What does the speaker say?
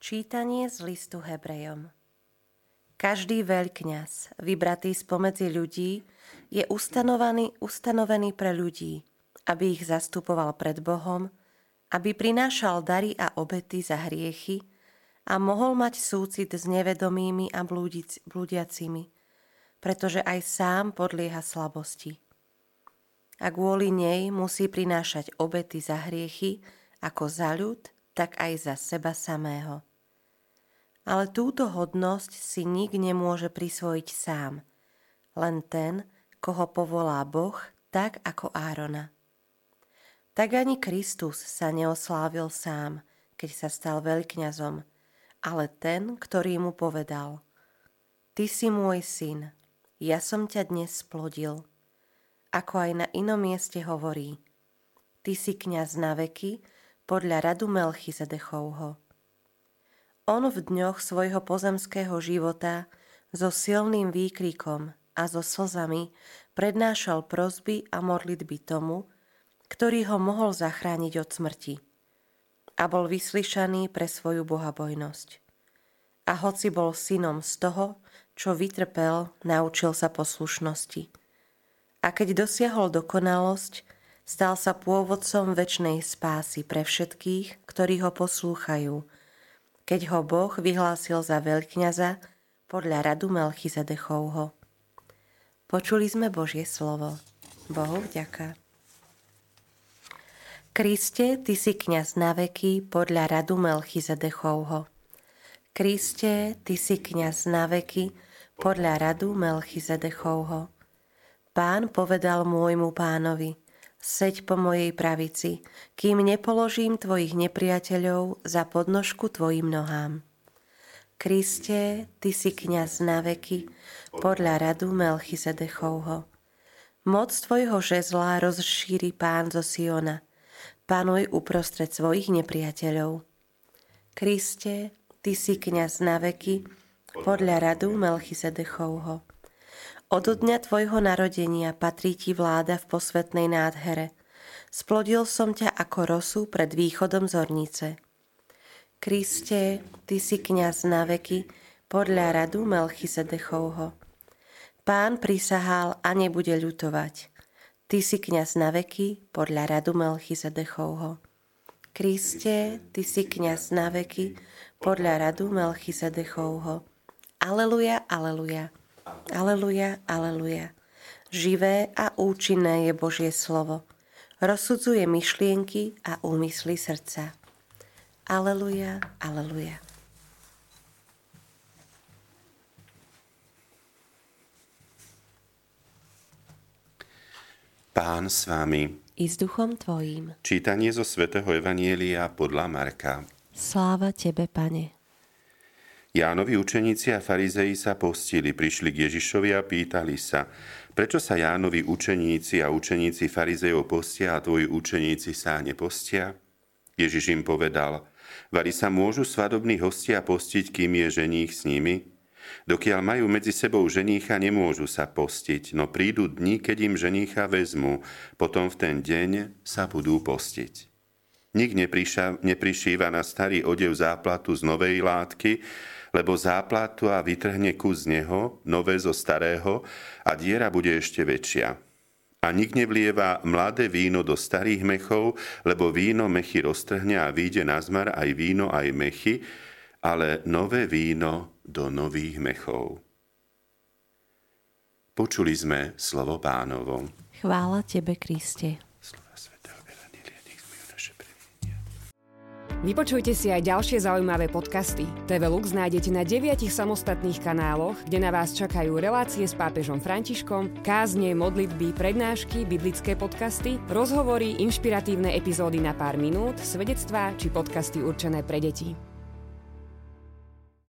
Čítanie z listu Hebrejom. Každý veľkňaz, vybratý spomedzi ľudí, je ustanovený pre ľudí, aby ich zastupoval pred Bohom, aby prinášal dary a obety za hriechy a mohol mať súcit s nevedomými a blúdiacimi, pretože aj sám podlieha slabosti. A kvôli nej musí prinášať obety za hriechy ako za ľud, tak aj za seba samého. Ale túto hodnosť si nik nemôže prisvojiť sám, len ten, koho povolá Boh, tak ako Árona. Tak ani Kristus sa neoslávil sám, keď sa stal veľkňazom, ale ten, ktorý mu povedal: Ty si môj syn, ja som ťa dnes splodil. Ako aj na inom mieste hovorí: Ty si kňaz na veky podľa radu Melchizedechovho. On v dňoch svojho pozemského života so silným výkrikom a so slzami prednášal prosby a modlitby tomu, ktorý ho mohol zachrániť od smrti. A bol vyslyšaný pre svoju bohabojnosť. A hoci bol synom z toho, čo vytrpel, naučil sa poslušnosti. A keď dosiahol dokonalosť, stal sa pôvodcom večnej spásy pre všetkých, ktorí ho poslúchajú, keď ho Boh vyhlásil za veľkňaza podľa radu Melchizedechovho. Počuli sme Božie slovo. Bohu vďaka. Kriste, Ty si kňaz na veky podľa radu Melchizedechovho. Kriste, Ty si kňaz na veky podľa radu Melchizedechovho. Pán povedal môjmu pánovi: Seď po mojej pravici, kým nepoložím tvojich nepriateľov za podnožku tvojim nohám. Kriste, Ty si kňaz na veky podľa radu Melchizedechovho. Moc tvojho žezla rozšíri Pán zo Siona. Panuj uprostred svojich nepriateľov. Kriste, Ty si kňaz na veky podľa radu Melchizedechovho. Od dňa tvojho narodenia patrí ti vláda v posvätnej nádhere. Splodil som ťa ako rosu pred východom zornice. Kriste, Ty si kňaz na veky podľa radu Melchizedechovho. Pán prisahal a nebude ľutovať. Ty si kňaz na veky podľa radu Melchizedechovho. Kriste, Ty si kňaz na veky podľa radu Melchizedechovho. Aleluja, aleluja. Aleluja, aleluja. Živé a účinné je Božie slovo. Rozsudzuje myšlienky a úmysly srdca. Aleluja, aleluja. Pán s vami. I s duchom tvojím. Čítanie zo svätého Evanjelia podľa Marka. Sláva tebe, Pane. Jánovi učeníci a farizei sa postili, prišli k Ježišovi a pýtali sa: Prečo sa Jánovi učeníci a učeníci farizejov postia a tvoji učeníci sa nepostia? Ježiš im povedal: Vari sa môžu svadobní hostia postiť, kým je ženích s nimi? Dokiaľ majú medzi sebou ženícha, nemôžu sa postiť, no prídu dni, keď im ženícha vezmú, potom v ten deň sa budú postiť. Nik neprišíva na starý odev záplatu z novej látky, lebo záplatu a vytrhne kus z neho, nové zo starého, a diera bude ešte väčšia. A nik nevlieva mladé víno do starých mechov, lebo víno mechy roztrhne a vyjde na zmar aj víno, aj mechy, ale nové víno do nových mechov. Počuli sme slovo Pánovo. Chvála tebe, Kriste. Vypočujte si aj ďalšie zaujímavé podcasty. TV Lux nájdete na 9 samostatných kanáloch, kde na vás čakajú relácie s pápežom Františkom, kázne, modlitby, prednášky, biblické podcasty, rozhovory, inšpiratívne epizódy na pár minút, svedectvá či podcasty určené pre deti.